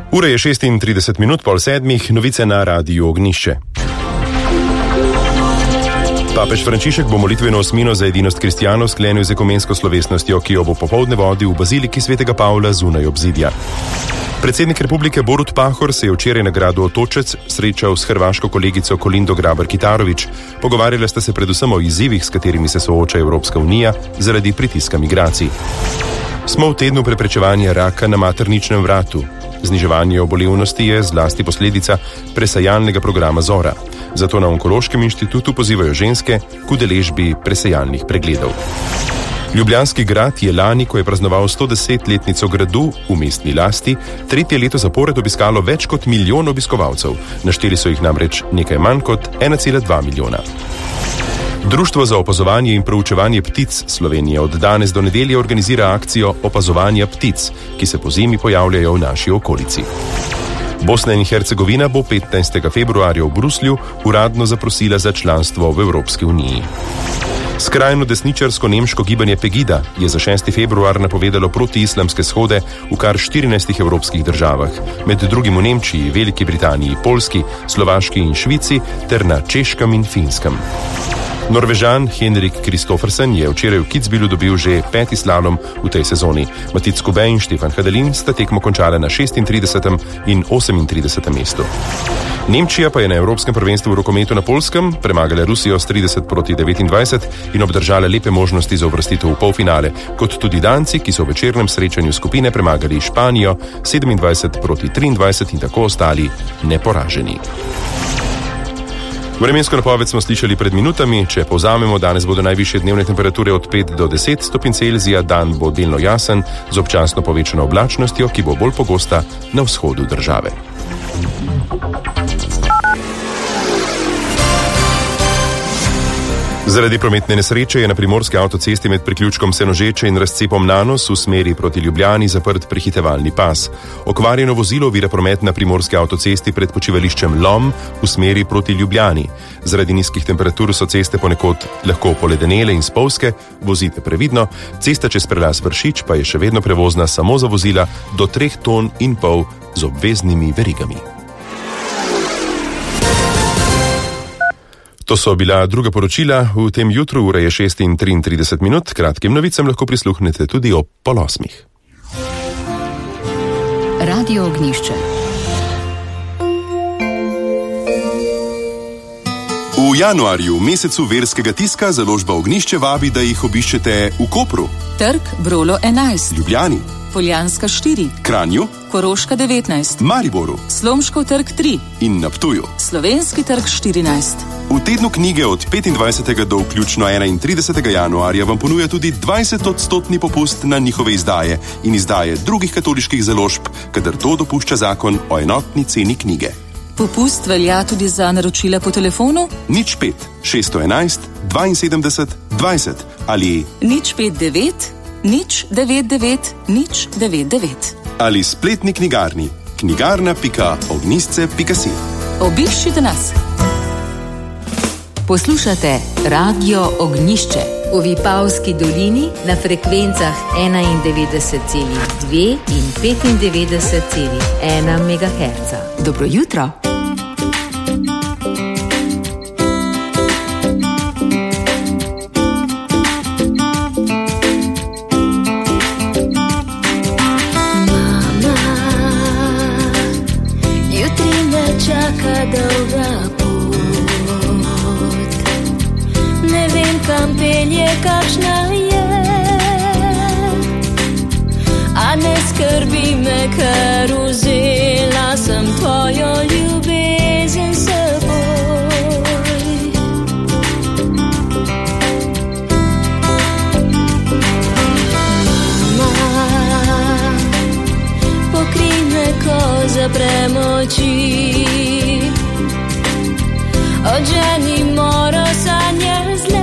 Ura je 36 minut, pol sedmih, novice na Radiu Ognišče. Papež Frančišek bo molitveno osmino za edinost kristjanov sklenil z ekumensko slovesnostjo, ki jo bo popoldne vodil v baziliki svetega Pavla zunaj obzidja. Predsednik republike Borut Pahor se je včeraj na gradu Otočec srečal s hrvaško kolegico Kolindo Grabar-Kitarović. Pogovarjala sta se predvsem o izzivih, s katerimi se sooča Evropska unija zaradi pritiska migracij. Smo v tednu preprečevanja raka na materničnem vratu. Zniževanje obolevnosti je zlasti posledica presajalnega programa Zora. Zato na Onkološkem inštitutu pozivajo ženske k udeležbi presajalnih pregledov. Ljubljanski grad je lani, ko je praznoval 110-letnico gradu v mestni lasti, tretje leto zapored obiskalo več kot 1 milijon obiskovalcev. Našteli so jih namreč nekaj manj kot 1,2 milijona. Društvo za opazovanje in proučevanje ptic Slovenije od danes do nedelje organizira akcijo opazovanja ptic, ki se pozimi pojavljajo v naši okolici. Bosna in Hercegovina bo 15. februarja v Bruslju uradno zaprosila za članstvo v Evropski uniji. Skrajno desničarsko nemško gibanje Pegida je za 6. februar napovedalo protiislamske shode v kar 14 evropskih državah, med drugim v Nemčiji, Veliki Britaniji, Poljski, Slovaški in Švici ter na Češkem in Finskem. Norvežan Henrik Kristoffersen je včeraj v Kitzbühelu dobil že 5. slalom v tej sezoni. Matic Kube in Štefan Hadelin sta tekmo končala na 36. in 38. mestu. Nemčija pa je na Evropskem prvenstvu v rokometu na Poljskem premagala Rusijo s 30-29 in obdržala lepe možnosti za uvrstitev v polfinale, kot tudi Danci, ki so v večernem srečanju skupine premagali Španijo 27-23 in tako ostali neporaženi. Vremensko napoved smo slišali pred minutami. Če povzamemo, danes bodo najvišje dnevne temperature od 5 do 10 stopinj Celzija, dan bo delno jasen, z občasno povečano oblačnostjo, ki bo bolj pogosta na vzhodu države. Zaradi prometne nesreče je na primorski avtocesti med priključkom Senožeče in razcepom Nanos v smeri proti Ljubljani zaprt prehitevalni pas. Okvarjeno vozilo ovira promet na primorski avtocesti pred počivališčem Lom v smeri proti Ljubljani. Zaradi nizkih temperatur so ceste ponekod lahko poledenele in spolzke, vozite previdno. Cesta čez prelaz Vršič pa je še vedno prevozna samo za vozila do 3,5 ton z obveznimi verigami. To so bila druga poročila v tem jutru, ura je 6:33 minut. Kratkim novicam lahko prisluhnete tudi ob 7:30. Radio Ognišče. V januarju, mesecu verskega tiska, založba Ognišče vabi, da jih obiščete v Kopru, Trg Brolo 11, Ljubljani, Poljanska 4, Kranju, Koroška 19, Mariboru, Slomškov trg 3 in na Ptuju. Slovenski trg 14. V tednu knjige od 25. do vključno 31. januarja vam ponuja tudi 20% popust na njihove izdaje in izdaje drugih katoliških založb, kadar to dopušča zakon o enotni ceni knjige. Popust velja tudi za naročila po telefonu 05 611 72 20 ali 059 099 099 ali spletni knjigarni knjigarna.ognisce.si. Obiščite nas. Poslušate Radio Ognišče v Vipavski dolini na frekvencah 91,2 in 95,1 MHz. Dobro jutro. Mama, jutri me čaka dolga kam pelje, kakšna je, a ne skrbi me, ker vzela sem tvojo ljubezen s seboj. Mama, pokrij me, ko zaprem oči, odženi moro sanje zle.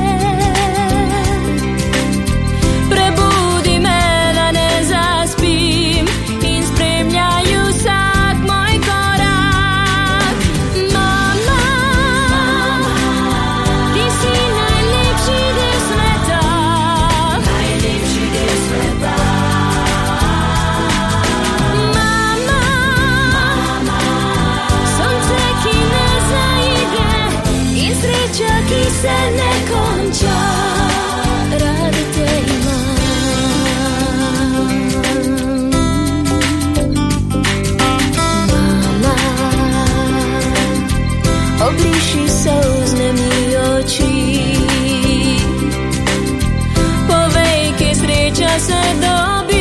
Prebudi me, da ne zaspim in spremljaju vsak moj korak. Mama, ti si najlepši del sveta, najlepši del sveta. Mama, se dobi.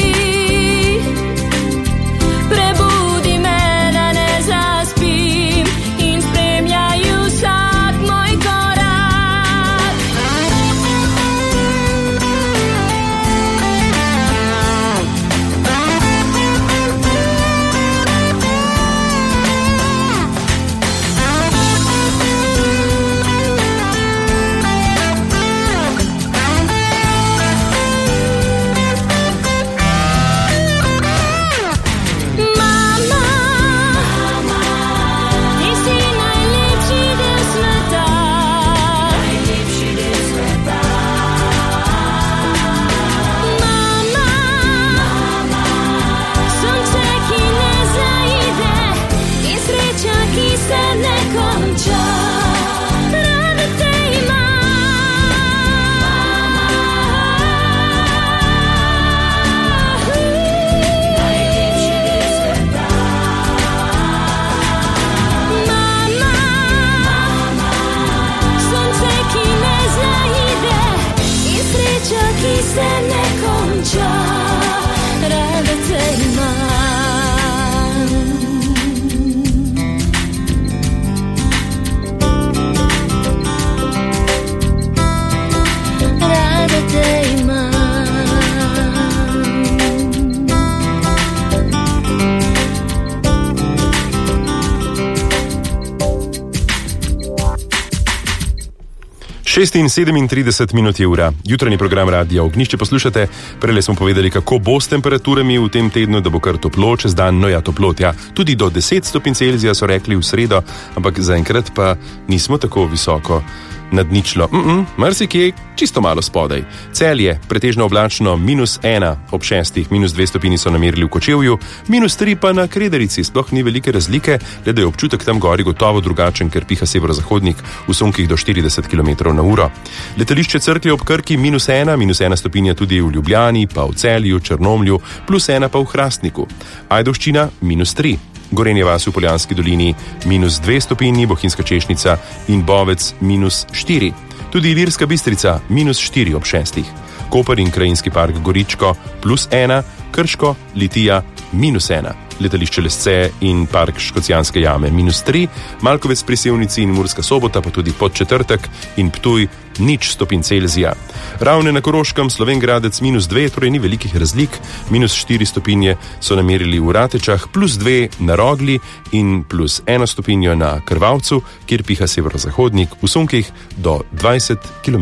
Prebudi me, da ne zaspim in spremljaj vsak moj korak. Šest in 37 minut je ura. Jutranji program Radia Ognjišče poslušate. Prele smo povedali, kako bo s temperaturami v tem tednu, da bo kar toplo, čez dan, no ja, toplo, tja. Tudi do 10 stopinj Celzija so rekli v sredo, ampak zaenkrat pa nismo tako visoko nad ničlo. Marsikje čisto malo spodaj. Celje, pretežno oblačno, -1 ob 6, -2 stopinji so namerili v Kočevju, -3 pa na Krederici. Sploh ni velike razlike, le da je občutek tam gori gotovo drugačen, ker piha severozahodnik v sunkih do 40 km/h. Letališče Cerklje ob Krki -1 stopinja tudi v Ljubljani, pa v Celju, Črnomlju, +1 pa v Hrastniku. Ajdovščina -3. Gorenje vas v Poljanski dolini -2 stopinji, Bohinjska Češnica in Bovec -4. Tudi Ilirska Bistrica -4 ob 6. Koper in Krajinski park Goričko +1, Krško, Litija -1. Letališče Lesce in park Škocjanske jame -3, Malkovec pri Sevnici in Murska Sobota, pa tudi Podčetrtek in Ptuj 0 stopinj Celzija. Ravne na Koroškem, Slovenj Gradec -2, torej ni velikih razlik, -4 stopinje so namerili v Ratečah, +2 na Rogli in +1 stopinjo na Krvavcu, kjer piha severozahodnik v sunkih do 20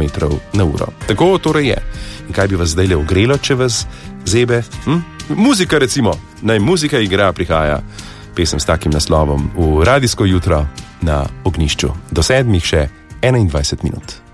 km/h. Tako torej je. In kaj bi vas zdaj le ogrelo, če vas zebe? Muzika recimo. Naj muzika igra, prihaja pesem s takim naslovom v radijsko jutro na Ognjišču. Do 7 še 21 minut.